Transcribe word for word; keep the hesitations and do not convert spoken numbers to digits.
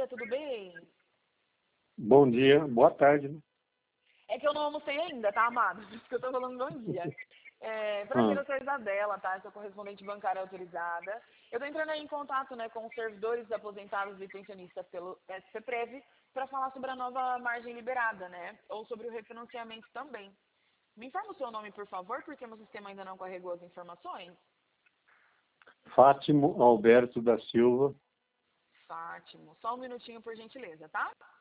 tudo bem? Bom dia, boa tarde, né? É que eu não almocei ainda, tá, amado? Por isso que eu tô falando bom dia. É, prazer, Ah, eu sou a Isabela, tá? Eu sou correspondente bancária autorizada. Eu tô entrando aí em contato, né, com os servidores aposentados e pensionistas pelo SCPREV para falar sobre a nova margem liberada, né? Ou sobre o refinanciamento também. Me informa o seu nome, por favor, porque meu sistema ainda não carregou as informações. Fátimo Alberto da Silva. Fátimo. Só um minutinho, por gentileza, tá?